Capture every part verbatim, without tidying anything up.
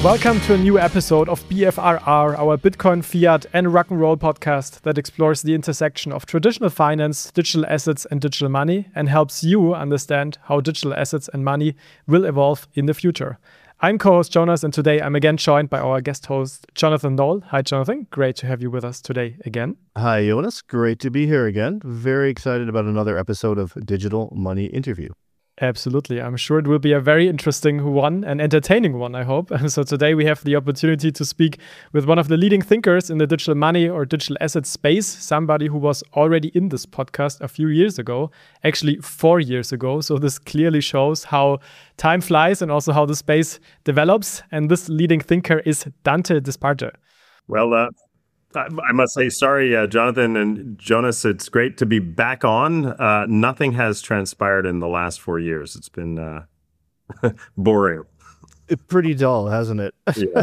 Welcome to a new episode of B F R R, our Bitcoin, fiat, and rock and roll podcast that explores the intersection of traditional finance, digital assets, and digital money, and helps you understand how digital assets and money will evolve in the future. I'm co-host Jonas, and today I'm again joined by our guest host, Jonathan Knoll. Hi, Jonathan. Great to have you with us today again. Hi, Jonas. Great to be here again. Very excited about another episode of Digital Money Interview. Absolutely. I'm sure it will be a very interesting one, an entertaining one, I hope. So today we have the opportunity to speak with one of the leading thinkers in the digital money or digital asset space, somebody who was already in this podcast a few years ago, actually four years ago. So this clearly shows how time flies and also how the space develops. And this leading thinker is Dante Disparte. Well, uh, I must say, sorry, uh, Jonathan and Jonas, it's great to be back on. Uh, nothing has transpired in the last four years. It's been uh, boring. It's pretty dull, hasn't it? Yeah.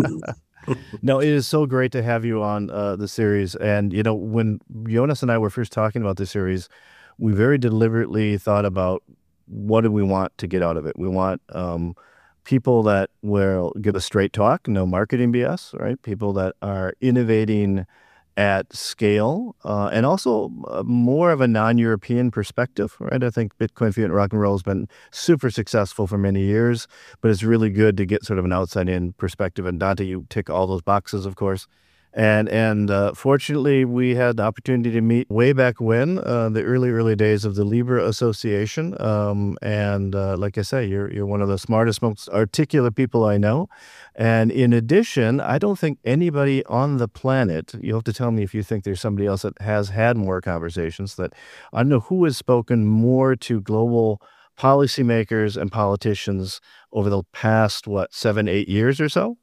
No, it is so great to have you on uh, the series. And, you know, when Jonas and I were first talking about the series, we very deliberately thought about what do we want to get out of it. We want um, people that will give a straight talk, no marketing B S, right? People that are innovating at scale, uh, and also uh, more of a non-European perspective, right? I think Bitcoin, fiat, and rock and roll has been super successful for many years, but it's really good to get sort of an outside-in perspective. And Dante, you tick all those boxes, of course. And and uh, fortunately, we had the opportunity to meet way back when, uh, the early, early days of the Libra Association. Um, and uh, like I say, you're you're one of the smartest, most articulate people I know. And in addition, I don't think anybody on the planet, you'll have to tell me if you think there's somebody else that has had more conversations, that I don't know who has spoken more to global policymakers and politicians over the past, what, seven, eight years or so?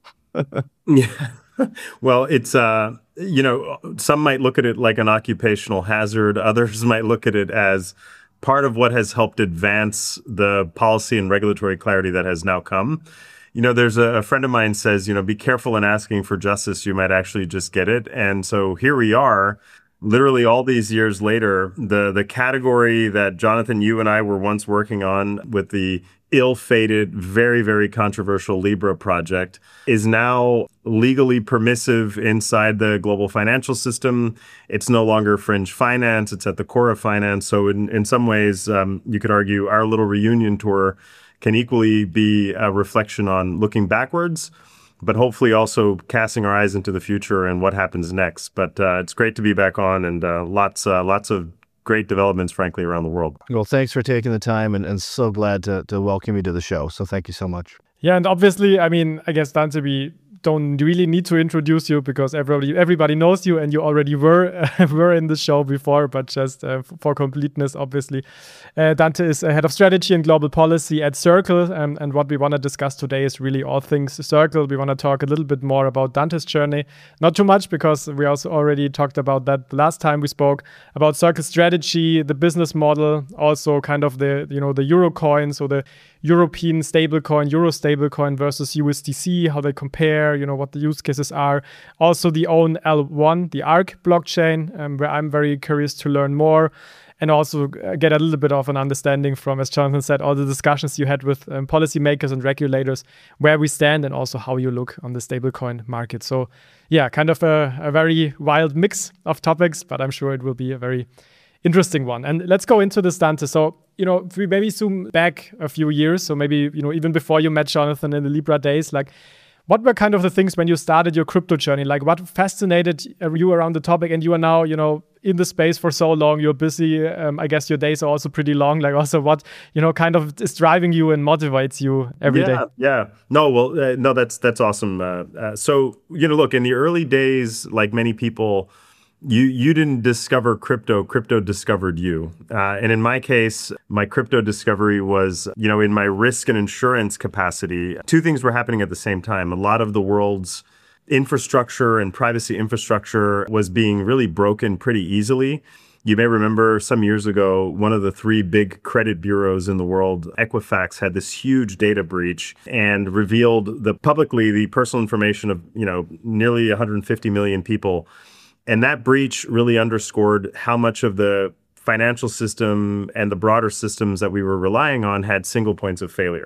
Yeah. Well, it's, uh, you know, some might look at it like an occupational hazard. Others might look at it as part of what has helped advance the policy and regulatory clarity that has now come. You know, there's a, a friend of mine says, you know, be careful in asking for justice. You might actually just get it. And so here we are, literally all these years later, the the category that Jonathan, you and I were once working on with the ill-fated, very, very controversial Libra project is now legally permissive inside the global financial system. It's no longer fringe finance. It's at the core of finance. So in, in some ways, um, you could argue our little reunion tour can equally be a reflection on looking backwards, but hopefully also casting our eyes into the future and what happens next. But uh, it's great to be back on, and uh, lots, uh, lots of great developments, frankly, around the world. Well, thanks for taking the time, and, and so glad to, to welcome you to the show. So thank you so much. Yeah, and obviously, I mean, I guess, Dante, we don't really need to introduce you because everybody everybody knows you, and you already were uh, were in the show before, but just uh, for completeness, obviously. Uh, Dante is a head of strategy and global policy at Circle, um, and what we want to discuss today is really all things Circle. We want to talk a little bit more about Dante's journey, not too much because we also already talked about that the last time we spoke, about Circle strategy, the business model, also kind of the, you know, the Euro coin, so the European stablecoin, Euro stablecoin versus U S D C, how they compare, you know, what the use cases are. Also the own L one, the Arc blockchain, um, where I'm very curious to learn more and also get a little bit of an understanding from, as Jonathan said, all the discussions you had with um, policymakers and regulators, where we stand and also how you look on the stablecoin market. So yeah, kind of a, a very wild mix of topics, but I'm sure it will be a very interesting one. And let's go into this, Dante. So, you know, if we maybe zoom back a few years, so maybe, you know, even before you met Jonathan in the Libra days, like what were kind of the things when you started your crypto journey? Like what fascinated you around the topic? And you are now, you know, in the space for so long, you're busy. Um, I guess your days are also pretty long. Like also what, you know, kind of is driving you and motivates you every yeah, day. yeah, Yeah. No, well, uh, no, that's, that's awesome. Uh, uh, so, you know, look, in the early days, like many people, You you didn't discover crypto, crypto discovered you. Uh, and in my case, my crypto discovery was, you know, in my risk and insurance capacity. Two things were happening at the same time. A lot of the world's infrastructure and privacy infrastructure was being really broken pretty easily. You may remember some years ago, one of the three big credit bureaus in the world, Equifax, had this huge data breach and revealed the publicly the personal information of, you know, nearly one hundred fifty million people. And that breach really underscored how much of the financial system and the broader systems that we were relying on had single points of failure.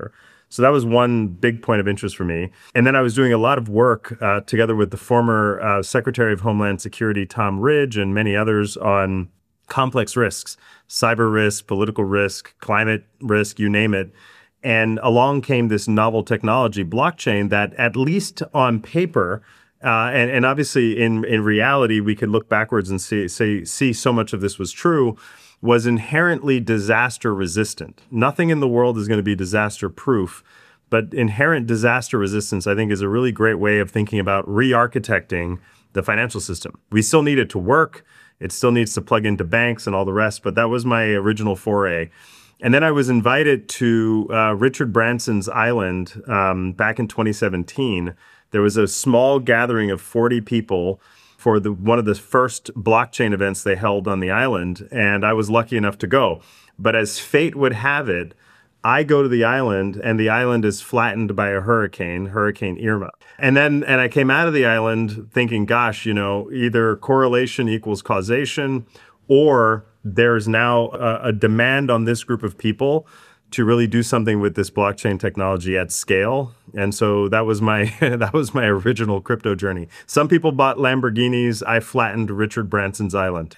So that was one big point of interest for me. And then I was doing a lot of work uh, together with the former uh, Secretary of Homeland Security, Tom Ridge, and many others on complex risks, cyber risk, political risk, climate risk, you name it. And along came this novel technology, blockchain, that at least on paper, uh, and, and obviously in, in reality, we could look backwards and see, see, see so much of this was true, was inherently disaster resistant. Nothing in the world is going to be disaster proof, but inherent disaster resistance, I think, is a really great way of thinking about re-architecting the financial system. We still need it to work. It still needs to plug into banks and all the rest, but that was my original foray. And then I was invited to uh, Richard Branson's island um, back in twenty seventeen. There was a small gathering of forty people for the one of the first blockchain events they held on the island, and I was lucky enough to go. But as fate would have it, I go to the island, and the island is flattened by a hurricane, Hurricane Irma. And then, and I came out of the island thinking, gosh, you know, either correlation equals causation, or there's now a, a demand on this group of people to really do something with this blockchain technology at scale. And so that was my that was my original crypto journey. Some people bought Lamborghinis. I flattened Richard Branson's island.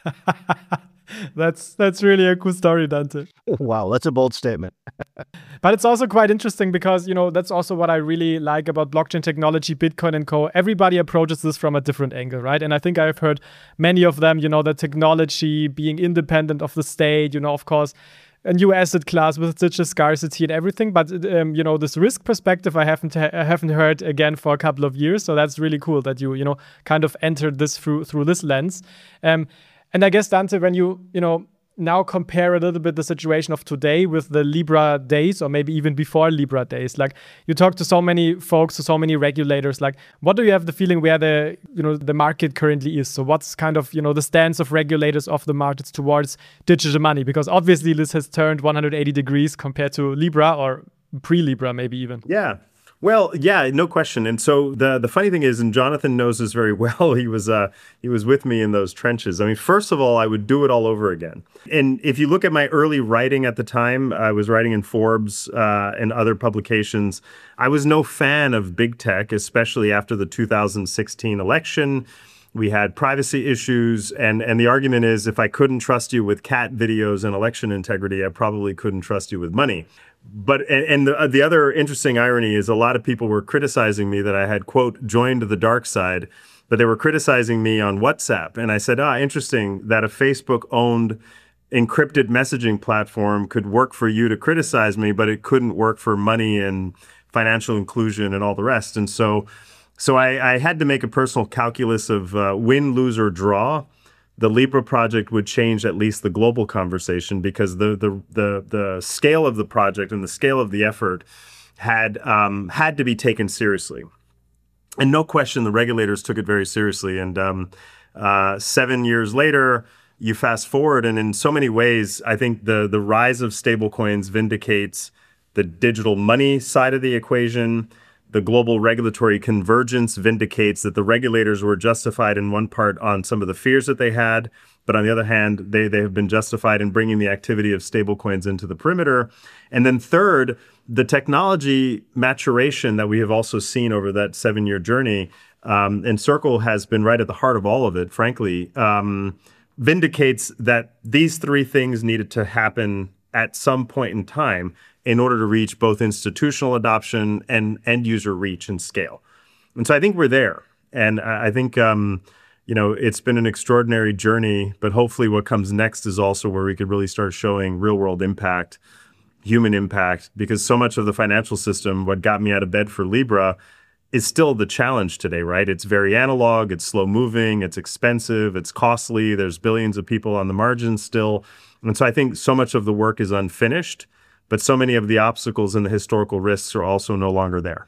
That's that's really a cool story, Dante. Wow, that's a bold statement. But it's also quite interesting because, you know, that's also what I really like about blockchain technology, Bitcoin and co. Everybody approaches this from a different angle, right? And I think I've heard many of them, you know, the technology being independent of the state, you know, of course, a new asset class with such a scarcity and everything. But, um, you know, this risk perspective, I haven't ha- I haven't heard again for a couple of years. So that's really cool that you, you know, kind of entered this through through this lens. Um, And I guess, Dante, when you, you know, now compare a little bit the situation of today with the Libra days, or maybe even before Libra days, like you talk to so many folks, to so many regulators, like what do you have the feeling where the, you know, the market currently is? So what's kind of, you know, the stance of regulators of the markets towards digital money? Because obviously this has turned one hundred eighty degrees compared to Libra or pre-Libra maybe even. Yeah. Well, yeah, no question. And so the the funny thing is, and Jonathan knows this very well, he was uh, he was with me in those trenches. I mean, first of all, I would do it all over again. And if you look at my early writing at the time, I was writing in Forbes uh, and other publications. I was no fan of big tech, especially after the two thousand sixteen election. We had privacy issues, and, and the argument is if I couldn't trust you with cat videos and election integrity, I probably couldn't trust you with money. But and, and the, the other interesting irony is a lot of people were criticizing me that I had, quote, joined the dark side, but they were criticizing me on WhatsApp. And I said, ah, interesting that a Facebook-owned encrypted messaging platform could work for you to criticize me, but it couldn't work for money and financial inclusion and all the rest. And so so I, I had to make a personal calculus of uh, win, lose, or draw. The Libra project would change at least the global conversation because the the the the scale of the project and the scale of the effort had um, had to be taken seriously. And no question, the regulators took it very seriously. And um, uh, seven years later, you fast forward, and in so many ways, I think the the rise of stablecoins vindicates the digital money side of the equation. The global regulatory convergence vindicates that the regulators were justified in one part on some of the fears that they had, but on the other hand, they, they have been justified in bringing the activity of stablecoins into the perimeter. And then third, the technology maturation that we have also seen over that seven-year journey, um, and Circle has been right at the heart of all of it, frankly, um, vindicates that these three things needed to happen at some point in time in order to reach both institutional adoption and end user reach and scale. And so I think we're there. And I think, um, you know, it's been an extraordinary journey, but hopefully what comes next is also where we could really start showing real world impact, human impact, because so much of the financial system, what got me out of bed for Libra, is still the challenge today, right? It's very analog, it's slow moving, it's expensive, it's costly, there's billions of people on the margins still. And so I think so much of the work is unfinished, but so many of the obstacles and the historical risks are also no longer there.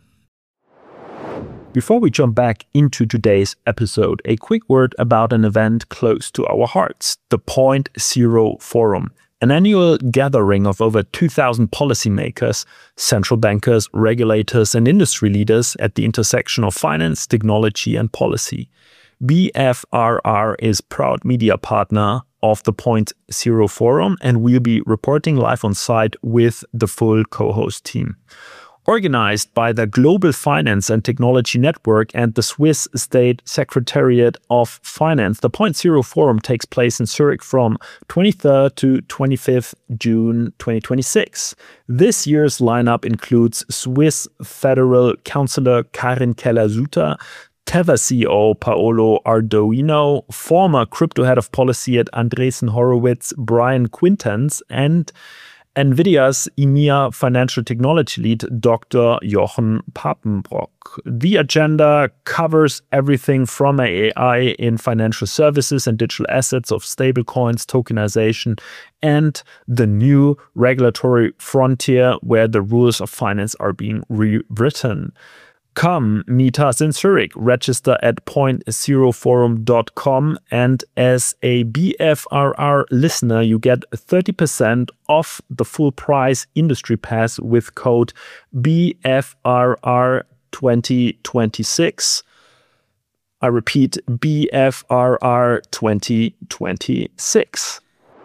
Before we jump back into today's episode, a quick word about an event close to our hearts, the Point Zero Forum, an annual gathering of over two thousand policymakers, central bankers, regulators, and industry leaders at the intersection of finance, technology, and policy. B F R R is proud media partner of the Point Zero Forum, and we'll be reporting live on site with the full co-host team. Organized by the Global Finance and Technology Network and the Swiss State Secretariat of Finance, the Point Zero Forum takes place in Zurich from twenty-third to twenty-fifth June twenty twenty-six. This year's lineup includes Swiss Federal Councillor Karin Keller-Sutter, Tether C E O Paolo Ardoino, former crypto head of policy at Andreessen Horowitz Brian Quintenz, and NVIDIA's E M E A financial technology lead, Doctor Jochen Papenbrock. The agenda covers everything from A I in financial services and digital assets of stablecoins, tokenization, and the new regulatory frontier where the rules of finance are being rewritten. Come meet us in Zurich. Register at point zero forum dot com, and as a B F R R listener, you get thirty percent off the full price industry pass with code B F R R twenty twenty-six. I repeat, B F R R twenty twenty-six.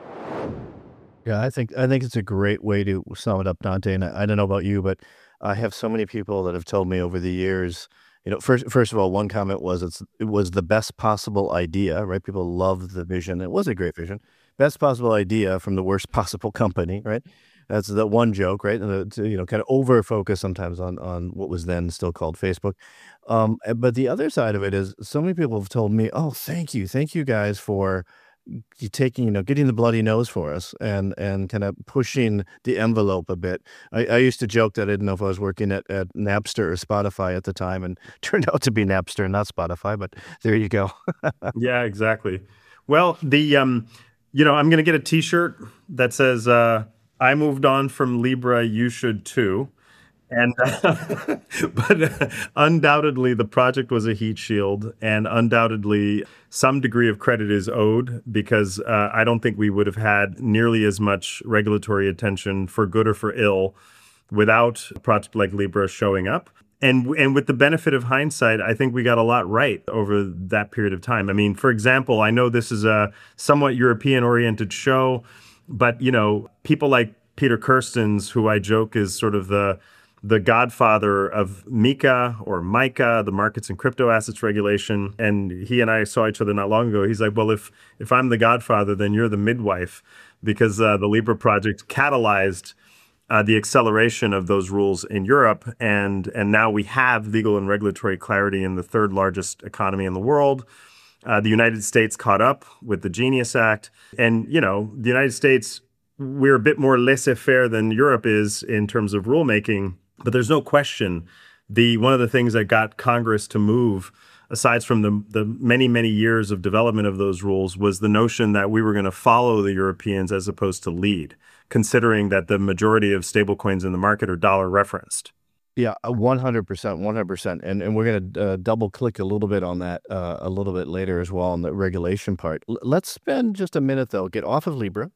Yeah, I think I think it's a great way to sum it up, Dante. And I, I don't know about you, but I have so many people that have told me over the years, you know, first first of all, one comment was it's it was the best possible idea, right? People loved the vision. It was a great vision. Best possible idea from the worst possible company, right? That's the one joke, right? And the, to, you know, kind of over focus sometimes on on what was then still called Facebook. Um, but the other side of it is so many people have told me, oh, thank you. Thank you guys for you taking, you know, getting the bloody nose for us and and kind of pushing the envelope a bit. I, I used to joke that I didn't know if I was working at, at Napster or Spotify at the time, and turned out to be Napster and not Spotify, but there you go. Yeah, exactly. Well, the, um, you know, I'm going to get a t-shirt that says, uh, I moved on from Libra, you should too. And uh, but uh, undoubtedly, the project was a heat shield, and undoubtedly, some degree of credit is owed because uh, I don't think we would have had nearly as much regulatory attention, for good or for ill, without a project like Libra showing up. And and with the benefit of hindsight, I think we got a lot right over that period of time. I mean, for example, I know this is a somewhat European-oriented show, but you know, people like Peter Kirstens, who I joke is sort of the the godfather of MiCA or MiCA, the Markets and Crypto Assets Regulation. And he and I saw each other not long ago. He's like, well, if if I'm the godfather, then you're the midwife, because uh, the Libra project catalyzed uh, the acceleration of those rules in Europe. And, and now we have legal and regulatory clarity in the third largest economy in the world. Uh, the United States caught up with the Genius Act. And, you know, the United States, we're a bit more laissez-faire than Europe is in terms of rulemaking. But there's no question, the one of the things that got Congress to move, aside from the, the many, many years of development of those rules, was the notion that we were going to follow the Europeans as opposed to lead, considering that the majority of stablecoins in the market are dollar referenced. Yeah, one hundred percent, one hundred percent. And and we're going to uh, double click a little bit on that uh, a little bit later as well on the regulation part. L- let's spend just a minute, though, get off of Libra,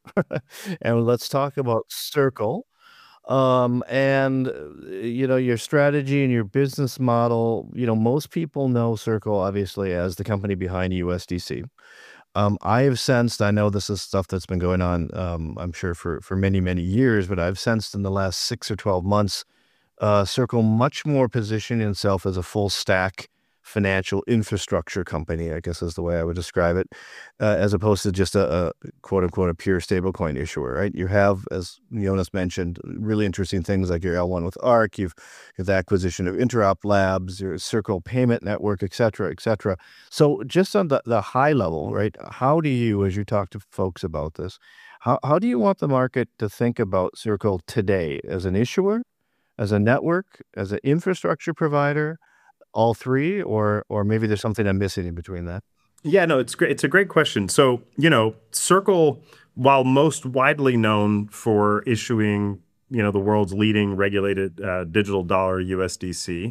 and let's talk about Circle. Um, and, uh, you know, your strategy and your business model. You know, most people know Circle, obviously, as the company behind U S D C. Um, I have sensed, I know this is stuff that's been going on, um, I'm sure, for, for many, many years, but I've sensed in the last six or twelve months, uh, Circle much more positioning itself as a full stack financial infrastructure company, I guess is the way I would describe it, uh, as opposed to just a, a quote unquote, a pure stablecoin issuer, right? You have, as Jonas mentioned, really interesting things like your L one with ARK, you've, you have the acquisition of Interop Labs, your Circle payment network, et cetera, et cetera. So just on the, the high level, right? How do you, as you talk to folks about this, how, how do you want the market to think about Circle today as an issuer, as a network, as an infrastructure provider, all three, or or maybe there's something I'm missing in between that? Yeah, no, it's great. It's a great question. So, you know, Circle, while most widely known for issuing, you know, the world's leading regulated uh, digital dollar U S D C,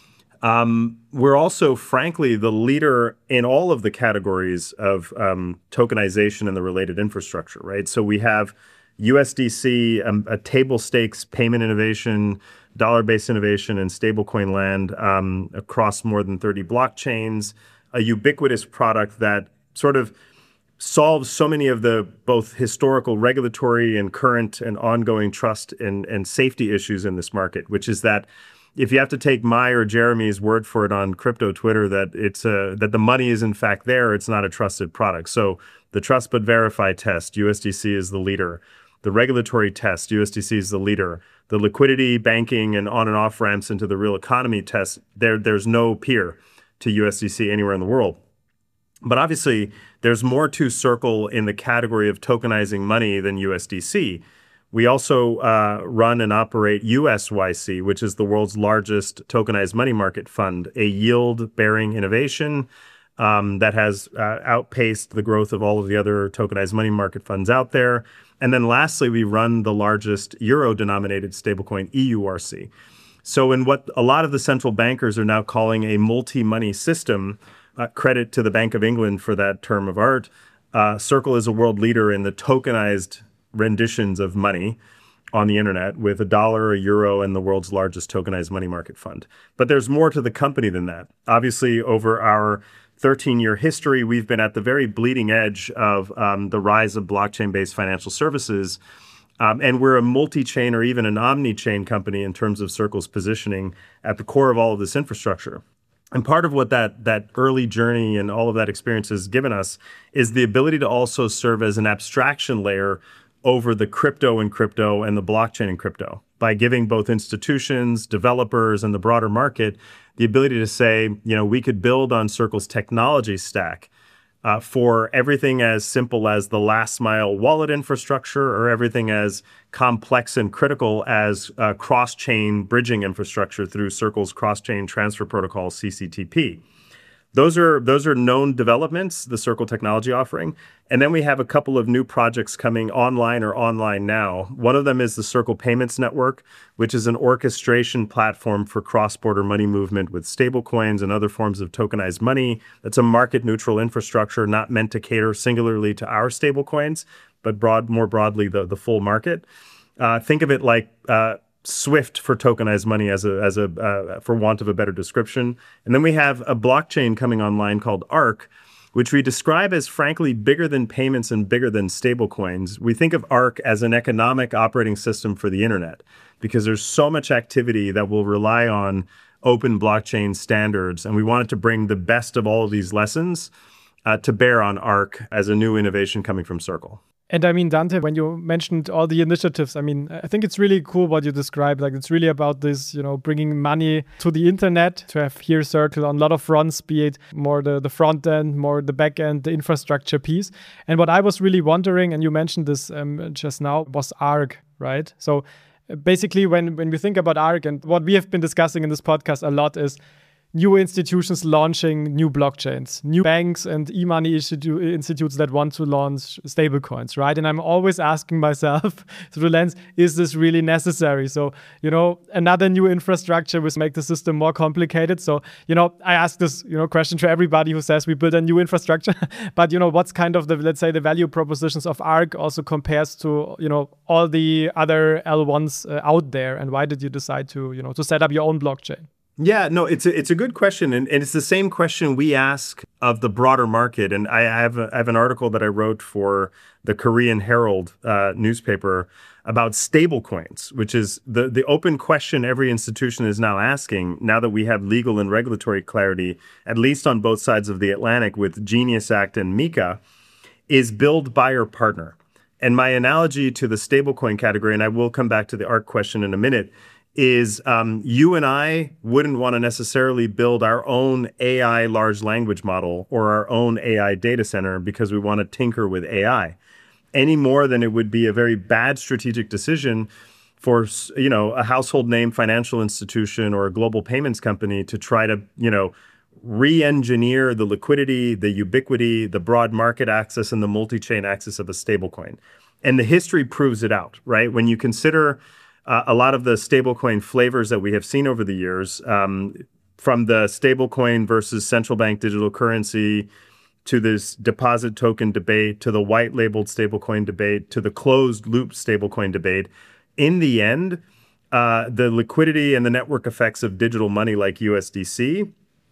um, we're also, frankly, the leader in all of the categories of um, tokenization and the related infrastructure, right? So we have U S D C, um, a table stakes payment innovation, dollar-based innovation, and stablecoin land um, across more than thirty blockchains, a ubiquitous product that sort of solves so many of the both historical, regulatory, and current and ongoing trust and, and safety issues in this market, which is that if you have to take my or Jeremy's word for it on crypto Twitter that it's a, that the money is in fact there, it's not a trusted product. So the trust but verify test, U S D C is the leader. The regulatory test, U S D C is the leader. The liquidity, banking, and on and off ramps into the real economy test, there, there's no peer to U S D C anywhere in the world. But obviously, there's more to Circle in the category of tokenizing money than U S D C. We also uh, run and operate U S Y C, which is the world's largest tokenized money market fund, a yield-bearing innovation um, that has uh, outpaced the growth of all of the other tokenized money market funds out there. And then lastly, we run the largest euro-denominated stablecoin, E U R C. So in what a lot of the central bankers are now calling a multi-money system, uh, credit to the Bank of England for that term of art, uh, Circle is a world leader in the tokenized renditions of money on the internet with a dollar, a euro, and the world's largest tokenized money market fund. But there's more to the company than that. Obviously, over our thirteen-year history, we've been at the very bleeding edge of um, the rise of blockchain-based financial services. Um, and we're a multi-chain or even an omni-chain company in terms of Circle's positioning at the core of all of this infrastructure. And part of what that that early journey and all of that experience has given us is the ability to also serve as an abstraction layer over the crypto and crypto and the blockchain and crypto by giving both institutions, developers, and the broader market the ability to say, you know, we could build on Circle's technology stack uh, for everything as simple as the last mile wallet infrastructure or everything as complex and critical as uh, cross-chain bridging infrastructure through Circle's cross-chain transfer protocol, C C T P. Those are those are known developments, the Circle technology offering. And then we have a couple of new projects coming online or online now. One of them is the Circle Payments Network, which is an orchestration platform for cross-border money movement with stablecoins and other forms of tokenized money. That's a market-neutral infrastructure not meant to cater singularly to our stablecoins, but broad, more broadly the, the full market. Uh, think of it like uh, Swift for tokenized money as a as a uh, for want of a better description. And then we have a blockchain coming online called Arc, which we describe as frankly bigger than payments and bigger than stablecoins. We think of Arc as an economic operating system for the internet because there's so much activity that will rely on open blockchain standards, and we wanted to bring the best of all of these lessons uh, to bear on Arc as a new innovation coming from Circle. And I mean, Dante, when you mentioned all the initiatives, I mean, I think it's really cool what you described. Like, it's really about this, you know, bringing money to the internet, to have here Circle on a lot of fronts, be it more the, the front end, more the back end, the infrastructure piece. And what I was really wondering, and you mentioned this um, just now, was Arc, right? So basically, when, when we think about Arc, and what we have been discussing in this podcast a lot is new institutions launching new blockchains, new banks and e-money institu- institutes that want to launch stablecoins, right? And I'm always asking myself through the lens, is this really necessary? So, you know, another new infrastructure will make the system more complicated. So, you know, I ask this, you know, question to everybody who says we build a new infrastructure, but, you know, what's kind of the, let's say, the value propositions of Arc also compares to, you know, all the other L ones uh, out there? And why did you decide to, you know, to set up your own blockchain? Yeah, no, it's a, it's a good question. And, and it's the same question we ask of the broader market. And I, I, have, a, I have an article that I wrote for the Korean Herald uh, newspaper about stablecoins, which is the, the open question every institution is now asking, now that we have legal and regulatory clarity, at least on both sides of the Atlantic with Genius Act and MiCA, is build, buy, or partner. And my analogy to the stablecoin category, and I will come back to the Arc question in a minute, is um, you and I wouldn't want to necessarily build our own A I large language model or our own A I data center because we want to tinker with A I any more than it would be a very bad strategic decision for, you know, a household name financial institution or a global payments company to try to, you know, re-engineer the liquidity, the ubiquity, the broad market access, and the multi-chain access of a stablecoin. And the history proves it out, right? When you consider Uh, a lot of the stablecoin flavors that we have seen over the years, um, from the stablecoin versus central bank digital currency to this deposit token debate, to the white labeled stablecoin debate, to the closed loop stablecoin debate, in the end, uh, the liquidity and the network effects of digital money like U S D C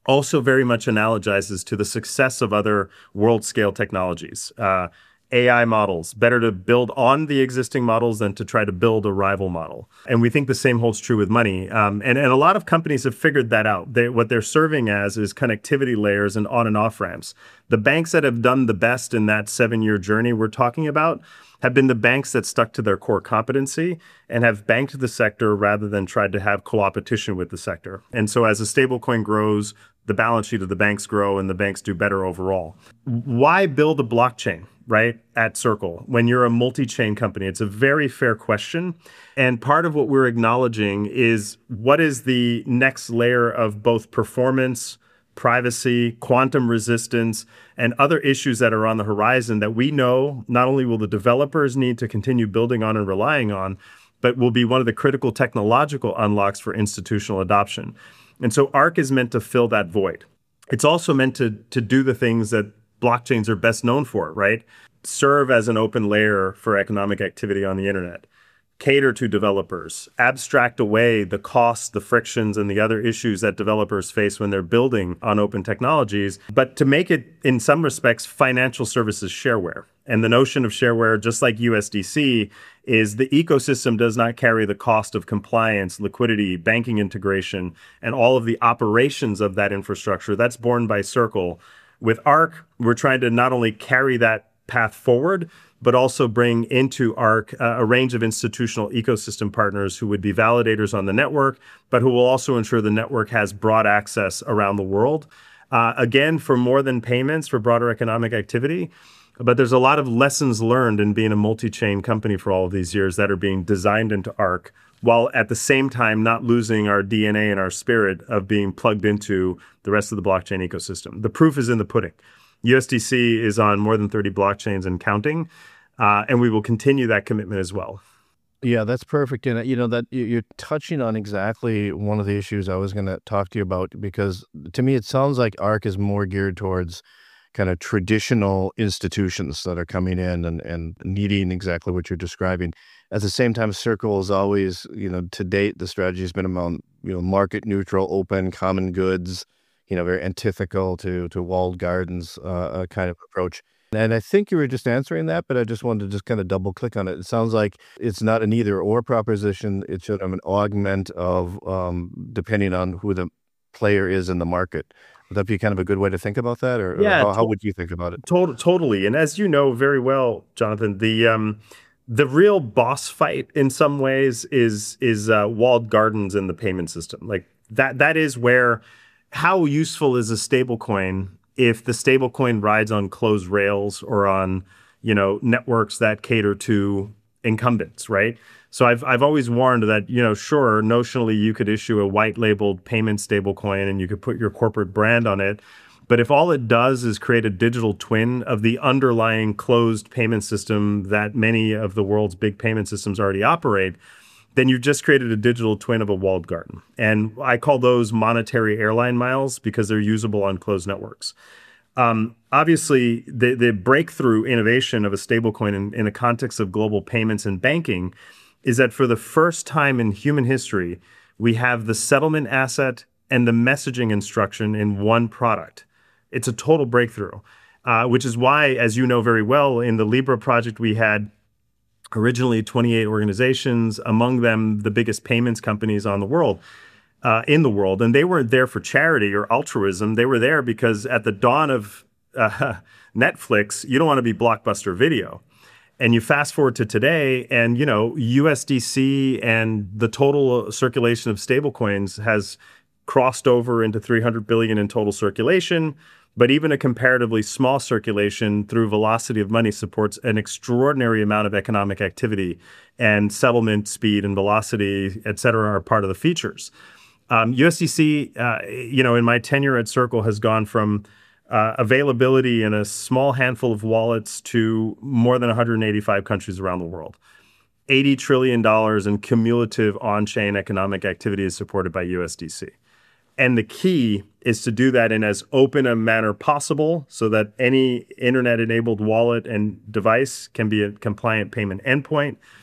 also very much analogizes to the success of other world-scale technologies. Uh, A I models, better to build on the existing models than to try to build a rival model. And we think the same holds true with money. Um, and, and a lot of companies have figured that out. They, what they're serving as is connectivity layers and on and off ramps. The banks that have done the best in that seven-year journey we're talking about have been the banks that stuck to their core competency and have banked the sector rather than tried to have co-opetition with the sector. And so as a stablecoin grows, the balance sheet of the banks grow and the banks do better overall. Why build a blockchain, right, at Circle when you're a multi-chain company? It's a very fair question. And part of what we're acknowledging is what is the next layer of both performance, privacy, quantum resistance, and other issues that are on the horizon that we know not only will the developers need to continue building on and relying on, but will be one of the critical technological unlocks for institutional adoption. And so Arc is meant to fill that void. It's also meant to, to do the things that blockchains are best known for, right? Serve as an open layer for economic activity on the internet. Cater to developers, abstract away the costs, the frictions, and the other issues that developers face when they're building on open technologies, but to make it, in some respects, financial services shareware. And the notion of shareware, just like U S D C, is the ecosystem does not carry the cost of compliance, liquidity, banking integration, and all of the operations of that infrastructure. That's borne by Circle. With Arc, we're trying to not only carry that path forward, but also bring into Arc uh, a range of institutional ecosystem partners who would be validators on the network, but who will also ensure the network has broad access around the world. Uh, again, for more than payments, for broader economic activity. But there's a lot of lessons learned in being a multi-chain company for all of these years that are being designed into Arc, while at the same time not losing our D N A and our spirit of being plugged into the rest of the blockchain ecosystem. The proof is in the pudding. U S D C is on more than thirty blockchains and counting, uh, and we will continue that commitment as well. Yeah, that's perfect. And, you know, that you're touching on exactly one of the issues I was going to talk to you about, because to me, it sounds like Arc is more geared towards kind of traditional institutions that are coming in and, and needing exactly what you're describing. At the same time, Circle is always, you know, to date, the strategy has been around, you know, market neutral, open, common goods, you know, very antithetical to, to walled gardens uh, kind of approach. And I think you were just answering that, but I just wanted to just kind of double click on it. It sounds like it's not an either or proposition. It should have an augment of, um, depending on who the player is in the market. Would that be kind of a good way to think about that? Or, yeah, or how, to- how would you think about it? To- totally. And as you know very well, Jonathan, the um, the real boss fight in some ways is is uh, walled gardens in the payment system. Like that that is where, how useful is a stablecoin if the stablecoin rides on closed rails or on, you know, networks that cater to incumbents, right? So I've I've always warned that, you know, sure, notionally you could issue a white labeled payment stablecoin and you could put your corporate brand on it. But if all it does is create a digital twin of the underlying closed payment system that many of the world's big payment systems already operate, then you've just created a digital twin of a walled garden. And I call those monetary airline miles because they're usable on closed networks. Um, obviously, the, the breakthrough innovation of a stablecoin in, in the context of global payments and banking is that for the first time in human history, we have the settlement asset and the messaging instruction in one product. It's a total breakthrough, uh, which is why, as you know very well, in the Libra project, we had originally twenty-eight organizations, among them the biggest payments companies on the world, uh, in the world. And they weren't there for charity or altruism. They were there because at the dawn of uh, Netflix, you don't want to be Blockbuster Video. And you fast forward to today, and you know U S D C and the total circulation of stablecoins has crossed over into three hundred billion in total circulation. But even a comparatively small circulation through velocity of money supports an extraordinary amount of economic activity, and settlement speed and velocity, et cetera, are part of the features. Um, U S D C, uh, you know, in my tenure at Circle has gone from uh, availability in a small handful of wallets to more than one hundred eighty-five countries around the world. eighty trillion dollars in cumulative on-chain economic activity is supported by U S D C. And the key is to do that in as open a manner possible so that any internet-enabled wallet and device can be a compliant payment endpoint.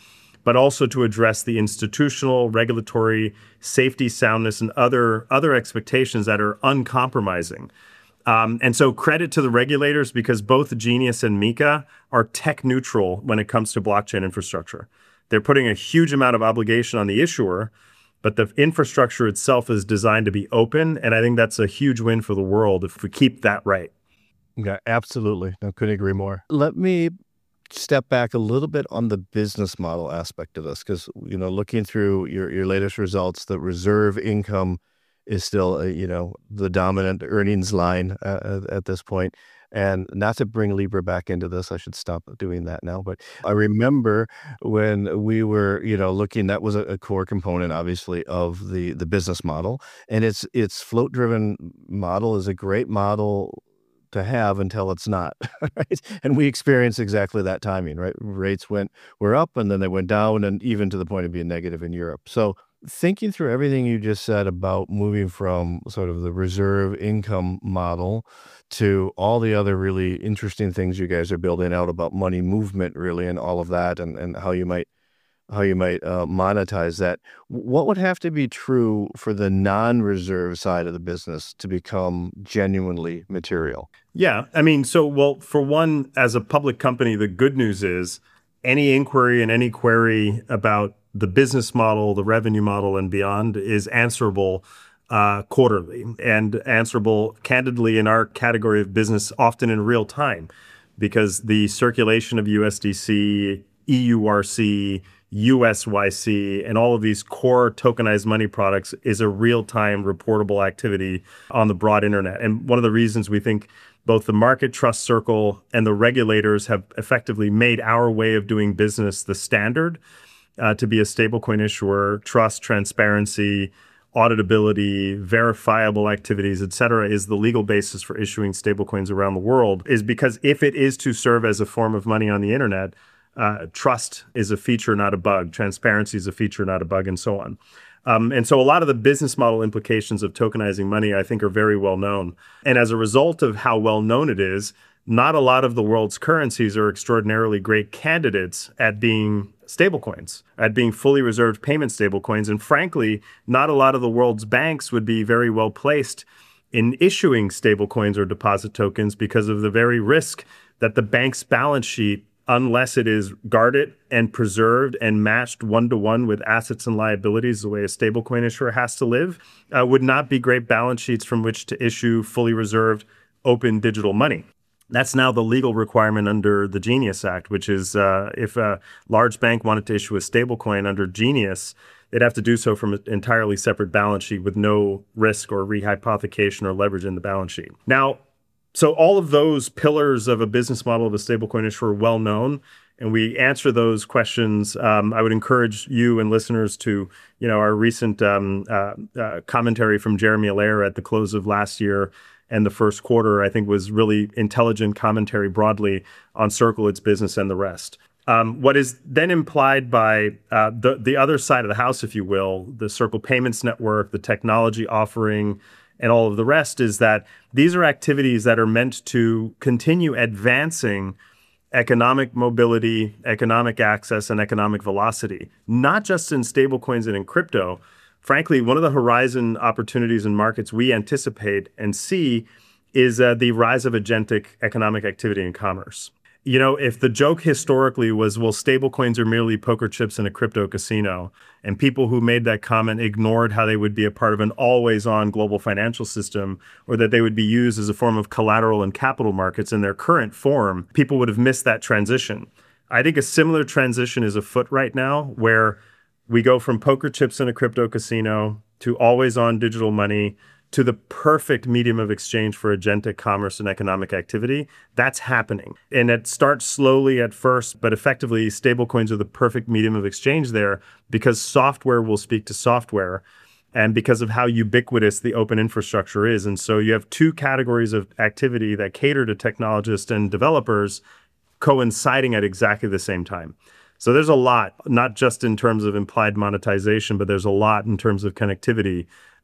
but also to address the institutional, regulatory, safety, soundness, and other, other expectations that are uncompromising. Um, and so credit to the regulators, because both Genius and MiCA are tech neutral when it comes to blockchain infrastructure. They're putting a huge amount of obligation on the issuer, but the infrastructure itself is designed to be open. And I think that's a huge win for the world if we keep that right. Yeah, absolutely. I couldn't agree more. Let me step back a little bit on the business model aspect of this, because, you know, looking through your, your latest results, the reserve income is still, uh, you know, the dominant earnings line uh, at this point. And not to bring Libra back into this, I should stop doing that now. But I remember when we were, you know, looking, that was a, a core component, obviously, of the the business model. And it's it's float-driven model is a great model to have until it's not, right? And we experienced exactly that timing, right? Rates went were up and then they went down, and even to the point of being negative in Europe. So thinking through everything you just said about moving from sort of the reserve income model to all the other really interesting things you guys are building out about money movement, really, and all of that, and, and how you might how you might uh, monetize that. What would have to be true for the non-reserve side of the business to become genuinely material? Yeah, I mean, so, well, for one, as a public company, the good news is any inquiry and any query about the business model, the revenue model, and beyond is answerable uh, quarterly, and answerable candidly in our category of business, often in real time, because the circulation of U S D C, E U R C, U S Y C, and all of these core tokenized money products is a real-time reportable activity on the broad internet. And one of the reasons we think both the market trust circle and the regulators have effectively made our way of doing business the standard uh, to be a stablecoin issuer, trust, transparency, auditability, verifiable activities, et cetera, is the legal basis for issuing stablecoins around the world, is because if it is to serve as a form of money on the internet, Uh, trust is a feature, not a bug. Transparency is a feature, not a bug, and so on. Um, and so a lot of the business model implications of tokenizing money, I think, are very well known. And as a result of how well known it is, not a lot of the world's currencies are extraordinarily great candidates at being stablecoins, at being fully reserved payment stablecoins. And frankly, not a lot of the world's banks would be very well placed in issuing stablecoins or deposit tokens because of the very risk that the bank's balance sheet, unless it is guarded and preserved and matched one-to-one with assets and liabilities the way a stablecoin issuer has to live, uh, would not be great balance sheets from which to issue fully reserved open digital money. That's now the legal requirement under the Genius Act, which is uh, if a large bank wanted to issue a stablecoin under Genius, they'd have to do so from an entirely separate balance sheet with no risk or rehypothecation or leverage in the balance sheet. Now, so all of those pillars of a business model of a stablecoin issuer are well known, and we answer those questions. Um, I would encourage you and listeners to, you know, our recent um, uh, uh, commentary from Jeremy Allaire at the close of last year and the first quarter, I think, was really intelligent commentary broadly on Circle, its business, and the rest. Um, what is then implied by uh, the, the other side of the house, if you will, the Circle Payments Network, the technology offering, and all of the rest, is that these are activities that are meant to continue advancing economic mobility, economic access, and economic velocity, not just in stablecoins and in crypto. Frankly, one of the horizon opportunities in markets we anticipate and see is uh, the rise of agentic economic activity and commerce. You know, if the joke historically was, well, stablecoins are merely poker chips in a crypto casino, and people who made that comment ignored how they would be a part of an always-on global financial system, or that they would be used as a form of collateral in capital markets in their current form, people would have missed that transition. I think a similar transition is afoot right now, where we go from poker chips in a crypto casino to always-on digital money to the perfect medium of exchange for agentic commerce and economic activity. That's happening. And it starts slowly at first, but effectively stablecoins are the perfect medium of exchange there because software will speak to software and because of how ubiquitous the open infrastructure is. And so you have two categories of activity that cater to technologists and developers coinciding at exactly the same time. So there's a lot, not just in terms of implied monetization, but there's a lot in terms of connectivity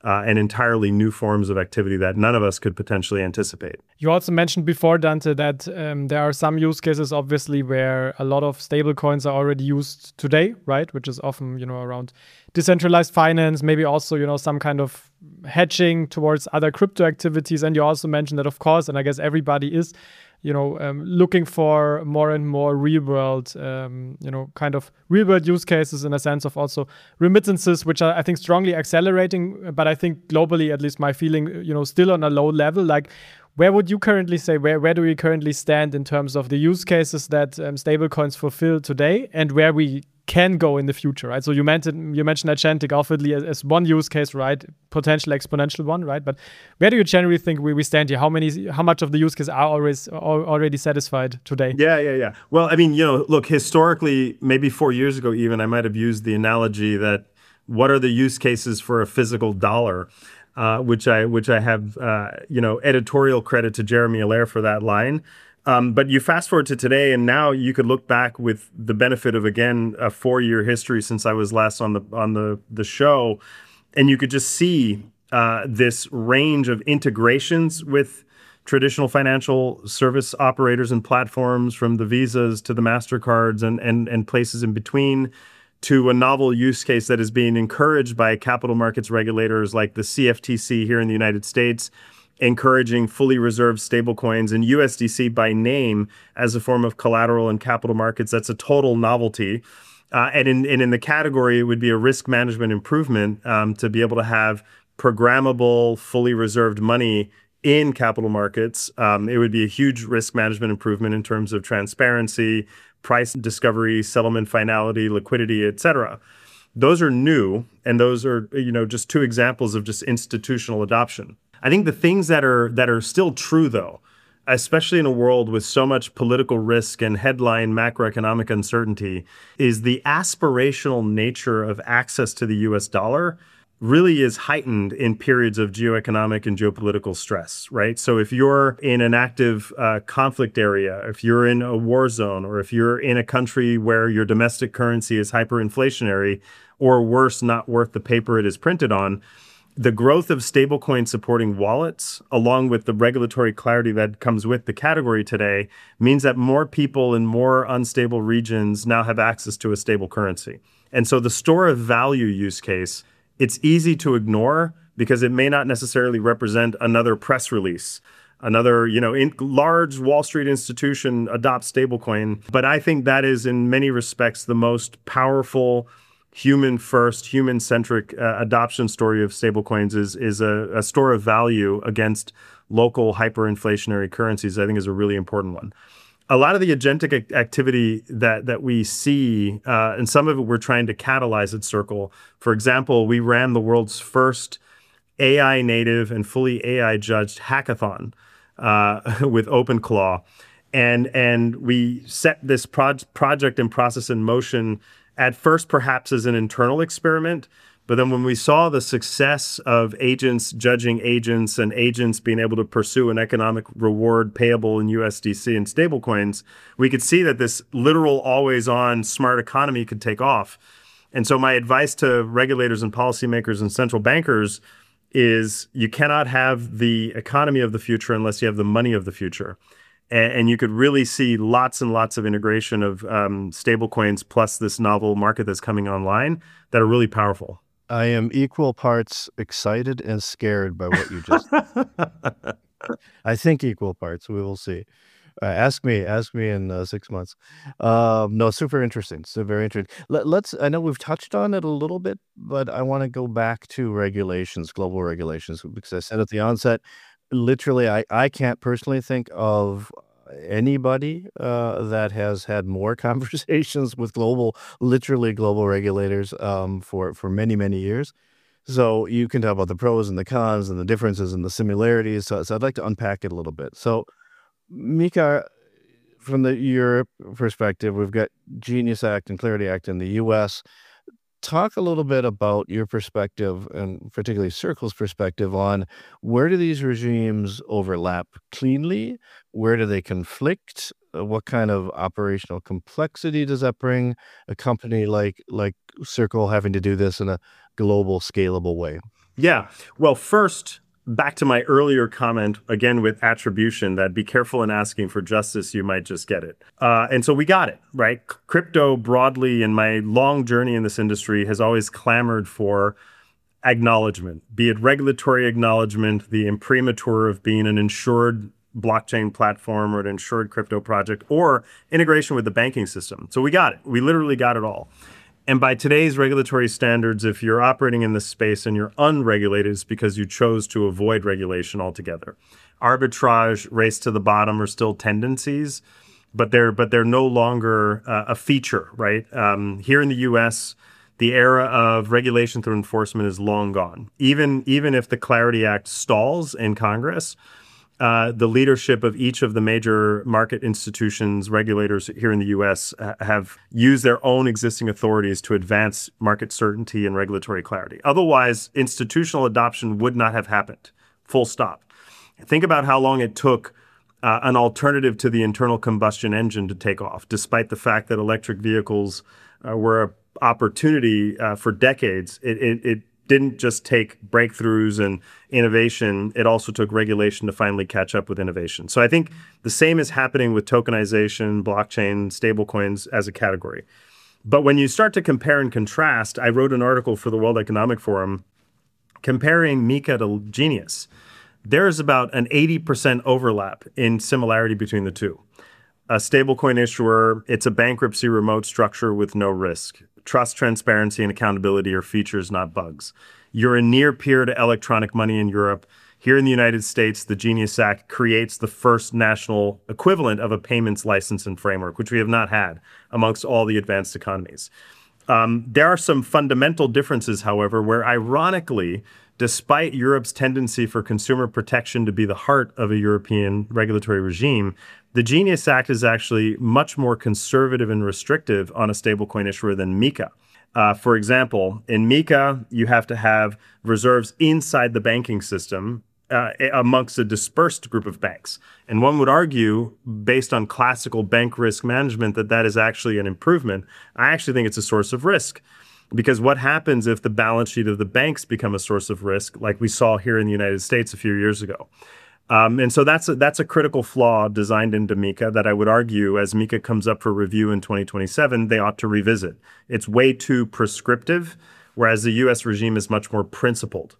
uh, and entirely new forms of activity that none of us could potentially anticipate. You also mentioned before, Dante, that um, there are some use cases, obviously, where a lot of stablecoins are already used today, right? Which is often, you know, around decentralized finance, maybe also, you know, some kind of hedging towards other crypto activities. And you also mentioned that, of course, and I guess everybody is, you know, um, looking for more and more real world, um, you know, kind of real world use cases in a sense of also remittances, which are, I think, strongly accelerating. But I think globally, at least my feeling, you know, still on a low level. Like, where would you currently say, where, where do we currently stand in terms of the use cases that um, stablecoins fulfill today and where we can go in the future, right? So you mentioned you mentioned agentic obviously as, as one use case, right? Potential exponential one, right? But where do you generally think we, we stand here? How many, how much of the use cases are always already satisfied today? Yeah, yeah, yeah. Well, I mean, you know, look, historically, maybe four years ago even, I might have used the analogy that what are the use cases for a physical dollar? Uh, which I which I have uh, you know editorial credit to Jeremy Allaire for that line. Um, but you fast forward to today, and now you could look back with the benefit of again a four-year history since I was last on the on the the show, and you could just see uh, this range of integrations with traditional financial service operators and platforms, from the Visas to the MasterCards and and and places in between, to a novel use case that is being encouraged by capital markets regulators like the C F T C here in the United States, encouraging fully reserved stablecoins and U S D C by name as a form of collateral in capital markets. That's a total novelty. Uh, and, in, and in the category, it would be a risk management improvement um, to be able to have programmable, fully reserved money in capital markets. Um, it would be a huge risk management improvement in terms of transparency, price discovery, settlement finality, liquidity, et cetera. Those are new, and those are, you know, just two examples of just institutional adoption. I think the things that are that are still true, though, especially in a world with so much political risk and headline macroeconomic uncertainty, is the aspirational nature of access to the U S dollar really is heightened in periods of geoeconomic and geopolitical stress, right? So if you're in an active uh, conflict area, if you're in a war zone, or if you're in a country where your domestic currency is hyperinflationary, or worse, not worth the paper it is printed on, the growth of stablecoin supporting wallets, along with the regulatory clarity that comes with the category today, means that more people in more unstable regions now have access to a stable currency. And so the store of value use case, it's easy to ignore because it may not necessarily represent another press release, another, you know, in large Wall Street institution adopts stablecoin. But I think that is in many respects the most powerful human-first, human-centric uh, adoption story of stablecoins is is a, a store of value against local hyperinflationary currencies. I think is a really important one. A lot of the agentic activity that that we see, uh, and some of it we're trying to catalyze at Circle. For example, we ran the world's first A I native and fully A I judged hackathon uh, with OpenClaw, and and we set this pro- project and process in motion at first, perhaps as an internal experiment. But then when we saw the success of agents judging agents and agents being able to pursue an economic reward payable in U S D C and stablecoins, we could see that this literal always-on smart economy could take off. And so my advice to regulators and policymakers and central bankers is you cannot have the economy of the future unless you have the money of the future. And, and you could really see lots and lots of integration of um, stablecoins plus this novel market that's coming online that are really powerful. I am equal parts excited and scared by what you just I think equal parts. We will see. Uh, ask me, ask me in uh, six months. Um, no, super interesting. So very interesting. Let, let's, I know we've touched on it a little bit, but I want to go back to regulations, global regulations, because I said at the onset, literally, I, I can't personally think of anybody uh, that has had more conversations with global, literally global regulators um, for, for many, many years. So you can talk about the pros and the cons and the differences and the similarities. So, so I'd like to unpack it a little bit. So Mika, from the Europe perspective, we've got Genius Act and Clarity Act in the U S. Talk a little bit about your perspective, and particularly Circle's perspective, on where do these regimes overlap cleanly? Where do they conflict? Uh, what kind of operational complexity does that bring a company like like Circle having to do this in a global, scalable way? Yeah. Well, first, back to my earlier comment, again, with attribution, that be careful in asking for justice, you might just get it. Uh, and so we got it, right? C- Crypto broadly, in my long journey in this industry, has always clamored for acknowledgement, be it regulatory acknowledgement, the imprimatur of being an insured blockchain platform or an insured crypto project, or integration with the banking system. So we got it. We literally got it all. And by today's regulatory standards, if you're operating in this space and you're unregulated, it's because you chose to avoid regulation altogether. Arbitrage, race to the bottom are still tendencies, but they're but they're no longer uh, a feature, right? Um, here in the U S, the era of regulation through enforcement is long gone. Even even if the Clarity Act stalls in Congress, Uh, the leadership of each of the major market institutions, regulators here in the U S, uh, have used their own existing authorities to advance market certainty and regulatory clarity. Otherwise, institutional adoption would not have happened. Full stop. Think about how long it took uh, an alternative to the internal combustion engine to take off, despite the fact that electric vehicles uh, were an opportunity uh, for decades. It, it, it didn't just take breakthroughs and innovation, it also took regulation to finally catch up with innovation. So I think the same is happening with tokenization, blockchain, stablecoins as a category. But when you start to compare and contrast, I wrote an article for the World Economic Forum comparing MiCA to Genius. There's about an eighty percent overlap in similarity between the two. A stablecoin issuer, it's a bankruptcy remote structure with no risk. Trust, transparency, and accountability are features, not bugs. You're a near peer to electronic money in Europe. Here in the United States, the Genius Act creates the first national equivalent of a payments license and framework, which we have not had amongst all the advanced economies. Um, there are some fundamental differences, however, where ironically, despite Europe's tendency for consumer protection to be the heart of a European regulatory regime, the Genius Act is actually much more conservative and restrictive on a stablecoin issuer than MiCA. Uh, for example, in MiCA, you have to have reserves inside the banking system uh, amongst a dispersed group of banks. And one would argue, based on classical bank risk management, that that is actually an improvement. I actually think it's a source of risk. Because what happens if the balance sheet of the banks become a source of risk, like we saw here in the United States a few years ago? Um, and so that's a, that's a critical flaw designed into MiCA that I would argue, as MiCA comes up for review in twenty twenty-seven, they ought to revisit. It's way too prescriptive, whereas the U S regime is much more principled.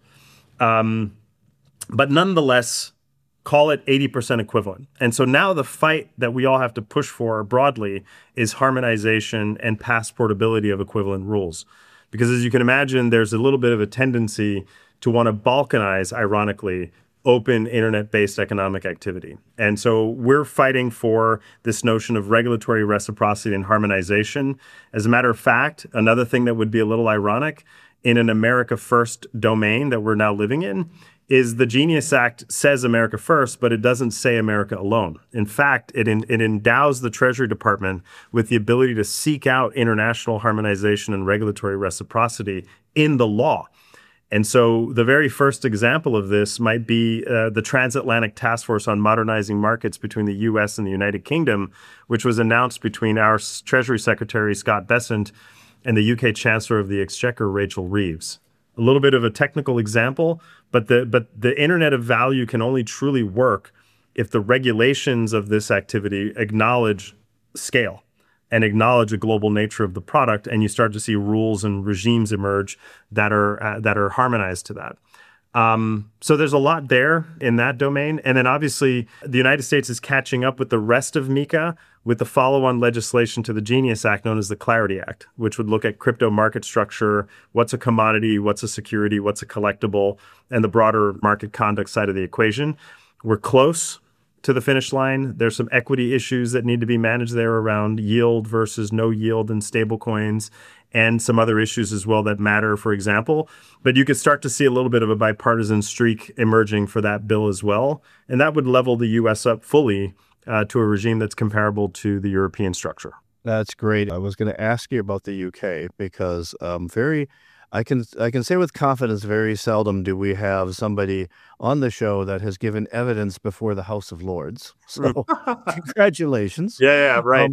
Um, but nonetheless, call it eighty percent equivalent. And so now the fight that we all have to push for broadly is harmonization and passportability of equivalent rules. Because as you can imagine, there's a little bit of a tendency to want to balkanize, ironically, open internet-based economic activity. And so we're fighting for this notion of regulatory reciprocity and harmonization. As a matter of fact, another thing that would be a little ironic in an America First domain that we're now living in is the Genius Act says America First, but it doesn't say America alone. In fact, it, in, it endows the Treasury Department with the ability to seek out international harmonization and regulatory reciprocity in the law. And so the very first example of this might be uh, the Transatlantic Task Force on Modernizing Markets between the U S and the United Kingdom, which was announced between our Treasury Secretary, Scott Bessent, and the U K Chancellor of the Exchequer, Rachel Reeves. A little bit of a technical example, but the but the Internet of Value can only truly work if the regulations of this activity acknowledge scale and acknowledge a global nature of the product, and you start to see rules and regimes emerge that are uh, that are harmonized to that. Um, so there's a lot there in that domain. And then obviously the United States is catching up with the rest of MiCA with the follow-on legislation to the Genius Act known as the Clarity Act, which would look at crypto market structure, what's a commodity, what's a security, what's a collectible, and the broader market conduct side of the equation. We're close to the finish line. There's some equity issues that need to be managed there around yield versus no yield in stablecoins, and some other issues as well that matter, for example. But you could start to see a little bit of a bipartisan streak emerging for that bill as well. And that would level the U S up fully uh, to a regime that's comparable to the European structure. That's great. I was going to ask you about the U K because um, very, I can I can say with confidence, very seldom do we have somebody on the show that has given evidence before the House of Lords. So congratulations. Yeah, yeah, right. Um,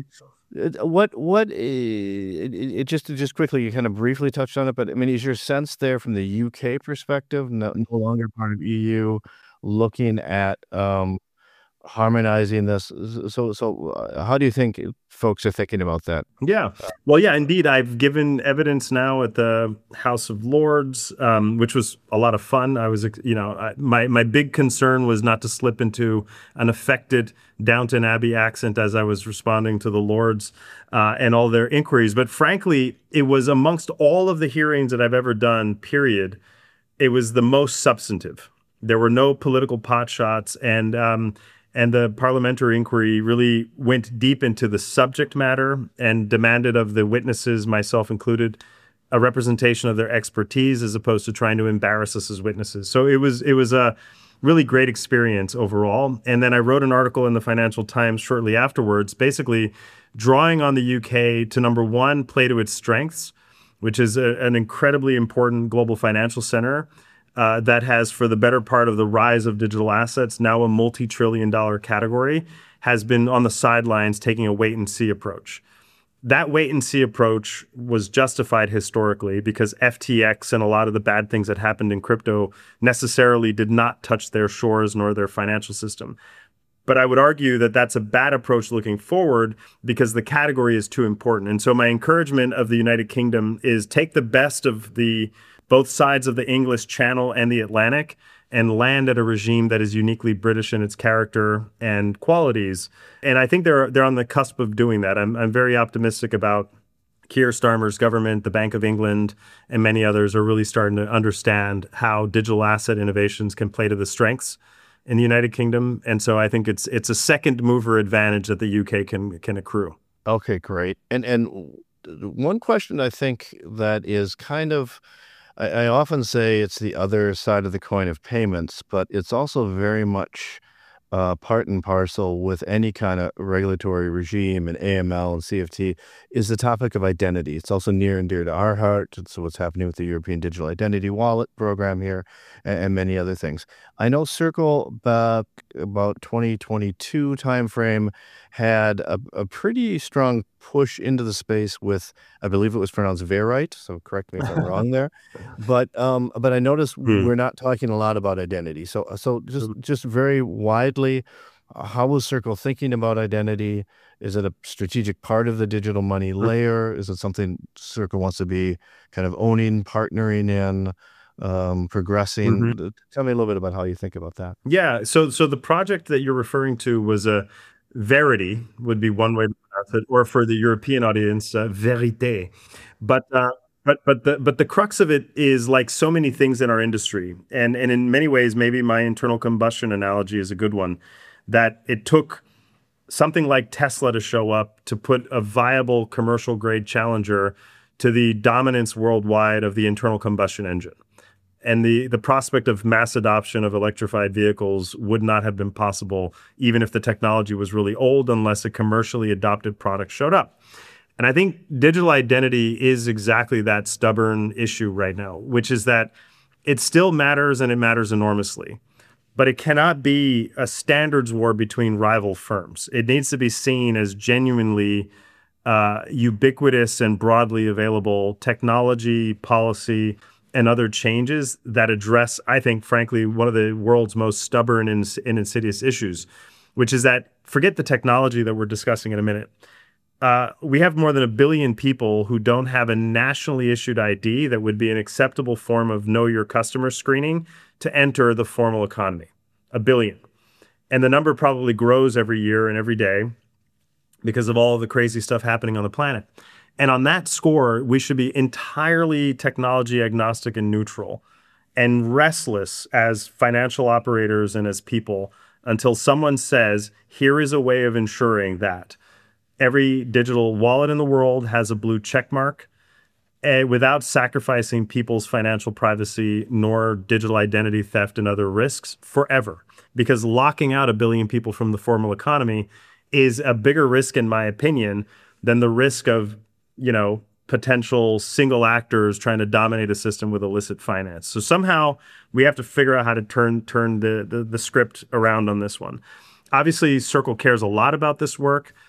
What what it, it just just quickly you kind of briefly touched on it, but I mean, is your sense there from the U K perspective, no, no longer part of E U, looking at um, harmonizing this? So so uh, how do you think folks are thinking about that? Yeah. Well, yeah, indeed. I've given evidence now at the House of Lords, um, which was a lot of fun. I was, you know, I, my, my big concern was not to slip into an affected Downton Abbey accent as I was responding to the Lords uh, and all their inquiries. But frankly, it was amongst all of the hearings that I've ever done, period, it was the most substantive. There were no political potshots, and um, and the parliamentary inquiry really went deep into the subject matter and demanded of the witnesses, myself included, a representation of their expertise as opposed to trying to embarrass us as witnesses. So it was it was a really great experience overall. And then I wrote an article in the Financial Times shortly afterwards, basically drawing on the U K to, number one, play to its strengths, which is a, an incredibly important global financial center uh, that has, for the better part of the rise of digital assets, now a multi-trillion dollar category, has been on the sidelines taking a wait-and-see approach. That wait-and-see approach was justified historically because F T X and a lot of the bad things that happened in crypto necessarily did not touch their shores nor their financial system. But I would argue that that's a bad approach looking forward because the category is too important. And so my encouragement of the United Kingdom is take the best of the both sides of the English Channel and the Atlantic and land at a regime that is uniquely British in its character and qualities. And I think they're they're on the cusp of doing that. I'm I'm very optimistic about Keir Starmer's government, the Bank of England, and many others are really starting to understand how digital asset innovations can play to the strengths in the United Kingdom. And so I think it's it's a second mover advantage that the U K can can accrue. Okay, great. And and one question I think that is kind of, I, I often say it's the other side of the coin of payments, but it's also very much uh, part and parcel with any kind of regulatory regime and A M L and C F T is the topic of identity. It's also near and dear to our heart. It's what's happening with the European Digital Identity Wallet program here and, and many other things. I know Circle back about twenty twenty-two timeframe had a, a pretty strong push into the space with, I believe it was pronounced Verite, so correct me if I'm wrong there. But um, but I noticed hmm. we're not talking a lot about identity. So so just just very widely, how is Circle thinking about identity? Is it a strategic part of the digital money layer? Is it something Circle wants to be kind of owning, partnering in? Um, progressing. Mm-hmm. Tell me a little bit about how you think about that. Yeah. So, so the project that you're referring to was a Verity would be one way to pronounce it, or for the European audience, uh, Vérité. But uh, but but the but the crux of it is like so many things in our industry, and and in many ways, maybe my internal combustion analogy is a good one. That it took something like Tesla to show up to put a viable commercial grade challenger to the dominance worldwide of the internal combustion engine. And the, the prospect of mass adoption of electrified vehicles would not have been possible even if the technology was really old, unless a commercially adopted product showed up. And I think digital identity is exactly that stubborn issue right now, which is that it still matters and it matters enormously. But it cannot be a standards war between rival firms. It needs to be seen as genuinely uh, ubiquitous and broadly available technology, policy, and other changes that address, I think, frankly, one of the world's most stubborn and, and insidious issues, which is that, forget the technology that we're discussing in a minute. Uh, we have more than a billion people who don't have a nationally issued I D that would be an acceptable form of know your customer screening to enter the formal economy. A billion. And the number probably grows every year and every day because of all the crazy stuff happening on the planet. And on that score, we should be entirely technology agnostic and neutral and restless as financial operators and as people until someone says, here is a way of ensuring that every digital wallet in the world has a blue check mark uh, without sacrificing people's financial privacy nor digital identity theft and other risks forever. Because locking out a billion people from the formal economy is a bigger risk, in my opinion, than the risk of you know, potential single actors trying to dominate a system with illicit finance. So somehow we have to figure out how to turn turn the, the, the script around on this one. Obviously, Circle cares a lot about this work.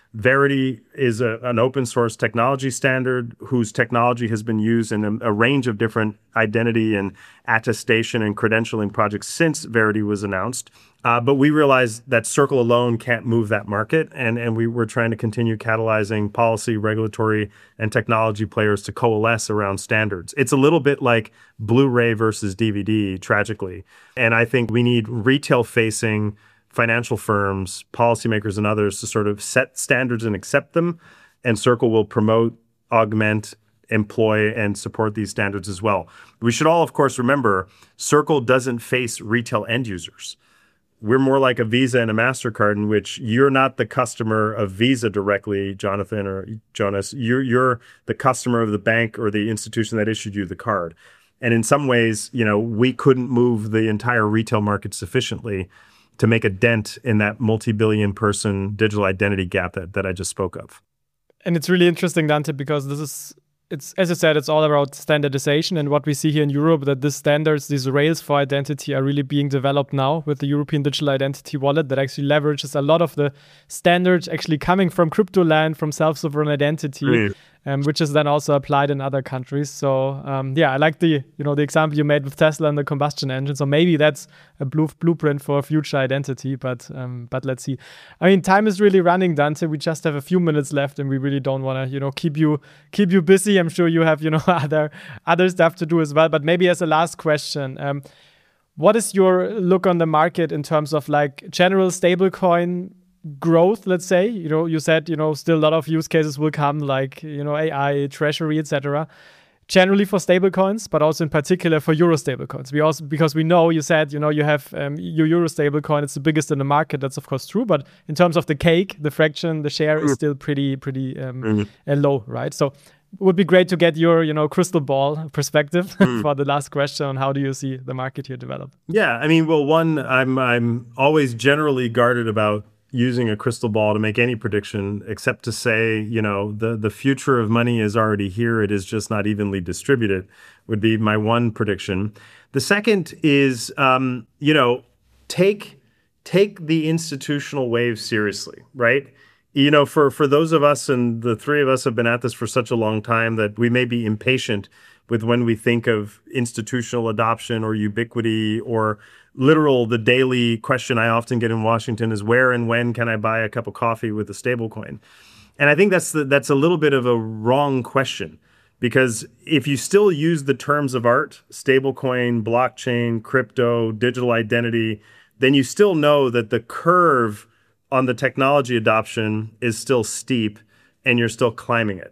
Verity is a, an open source technology standard whose technology has been used in a, a range of different identity and attestation and credentialing projects since Verity was announced. Uh, but we realized that Circle alone can't move that market, and, and we were trying to continue catalyzing policy, regulatory, and technology players to coalesce around standards. It's a little bit like Blu-ray versus D V D, tragically. And I think we need retail-facing financial firms, policymakers, and others to sort of set standards and accept them, and Circle will promote, augment, employ, and support these standards as well. We should all, of course, remember, Circle doesn't face retail end users. We're more like a Visa and a MasterCard, in which you're not the customer of Visa directly, Jonathan or Jonas. You're, you're the customer of the bank or the institution that issued you the card. And in some ways, you know, we couldn't move the entire retail market sufficiently to make a dent in that multi-billion person digital identity gap that, that I just spoke of. And it's really interesting, Dante, because this is, it's as I said, it's all about standardization. And what we see here in Europe, that these standards, these rails for identity are really being developed now with the European Digital Identity Wallet that actually leverages a lot of the standards actually coming from crypto land, from self-sovereign identity, mm. um, which is then also applied in other countries. So um, yeah, I like the, you know, the example you made with Tesla and the combustion engine. So maybe that's a blue blueprint for future identity, but um, but let's see. I mean, time is really running, Dante. We just have a few minutes left, and we really don't want to, you know, keep you keep you busy. I'm sure you have, you know, other other stuff to do as well. But maybe as a last question, um, what is your look on the market in terms of like general stablecoin growth? Let's say, you know, you said, you know, still a lot of use cases will come, like, you know, A I, treasury, et cetera. Generally for stablecoins, but also in particular for Euro stablecoins. We also, because we know, you said, you know, you have um, your Euro stablecoin, it's the biggest in the market. That's of course true, but in terms of the cake, the fraction, the share is still pretty, pretty um, mm-hmm. uh, low, right? So it would be great to get your, you know, crystal ball perspective mm. for the last question on how do you see the market here develop? Yeah, I mean, well, one, I'm I'm always generally guarded about using a crystal ball to make any prediction, except to say, you know, the, the future of money is already here. It is just not evenly distributed, would be my one prediction. The second is, um, you know, take take the institutional wave seriously, right? You know, for, for those of us, and the three of us have been at this for such a long time, that we may be impatient with when we think of institutional adoption or ubiquity or literal, the daily question I often get in Washington is, where and when can I buy a cup of coffee with a stablecoin? And I think that's the, that's a little bit of a wrong question, because if you still use the terms of art, stablecoin, blockchain, crypto, digital identity, then you still know that the curve on the technology adoption is still steep and you're still climbing it.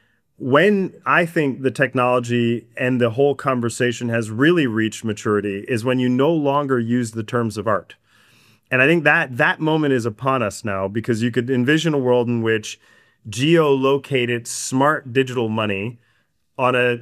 When I think the technology and the whole conversation has really reached maturity is when you no longer use the terms of art. And I think that that moment is upon us now, because you could envision a world in which geolocated smart digital money on a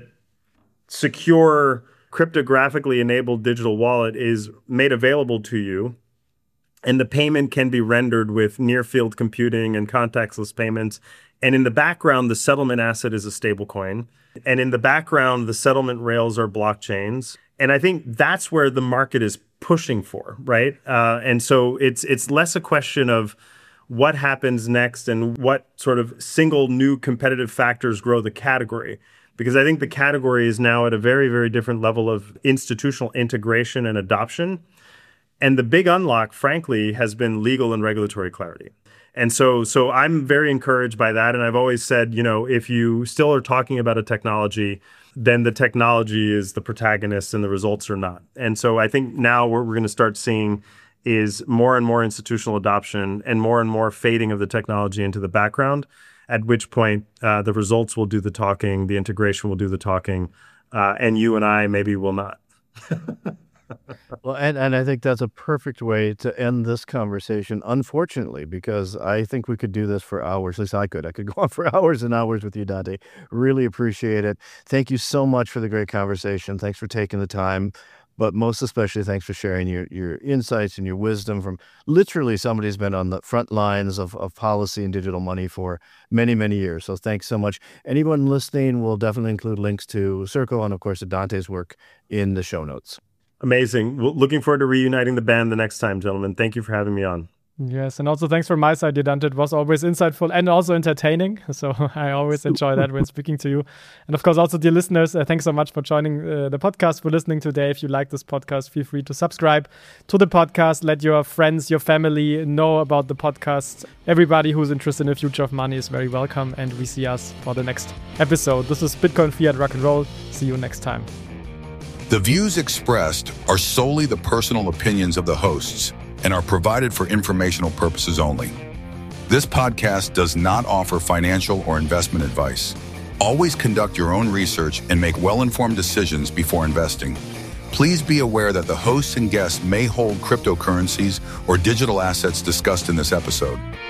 secure, cryptographically enabled digital wallet is made available to you. And the payment can be rendered with near-field computing and contactless payments. And in the background, the settlement asset is a stablecoin. And in the background, the settlement rails are blockchains. And I think that's where the market is pushing for, right? Uh, and so it's it's less a question of what happens next and what sort of single new competitive factors grow the category. Because I think the category is now at a very, very different level of institutional integration and adoption. And the big unlock, frankly, has been legal and regulatory clarity. And so so I'm very encouraged by that. And I've always said, you know, if you still are talking about a technology, then the technology is the protagonist and the results are not. And so I think now what we're going to start seeing is more and more institutional adoption and more and more fading of the technology into the background, at which point uh, the results will do the talking, the integration will do the talking, uh, and you and I maybe will not. Well, and, and I think that's a perfect way to end this conversation, unfortunately, because I think we could do this for hours. At least I could. I could go on for hours and hours with you, Dante. Really appreciate it. Thank you so much for the great conversation. Thanks for taking the time. But most especially, thanks for sharing your, your insights and your wisdom from literally somebody who's been on the front lines of, of policy and digital money for many, many years. So thanks so much. Anyone listening, will definitely include links to Circle and, of course, to Dante's work in the show notes. Amazing. Well, looking forward to reuniting the band the next time, gentlemen. Thank you for having me on. Yes, and also thanks from my side, Dante. It was always insightful and also entertaining. So I always enjoy that when speaking to you. And of course, also dear listeners, uh, thanks so much for joining uh, the podcast, for listening today. If you like this podcast, feel free to subscribe to the podcast. Let your friends, your family know about the podcast. Everybody who's interested in the future of money is very welcome. And we see us for the next episode. This is Bitcoin, Fiat, Rock and Roll. See you next time. The views expressed are solely the personal opinions of the hosts and are provided for informational purposes only. This podcast does not offer financial or investment advice. Always conduct your own research and make well-informed decisions before investing. Please be aware that the hosts and guests may hold cryptocurrencies or digital assets discussed in this episode.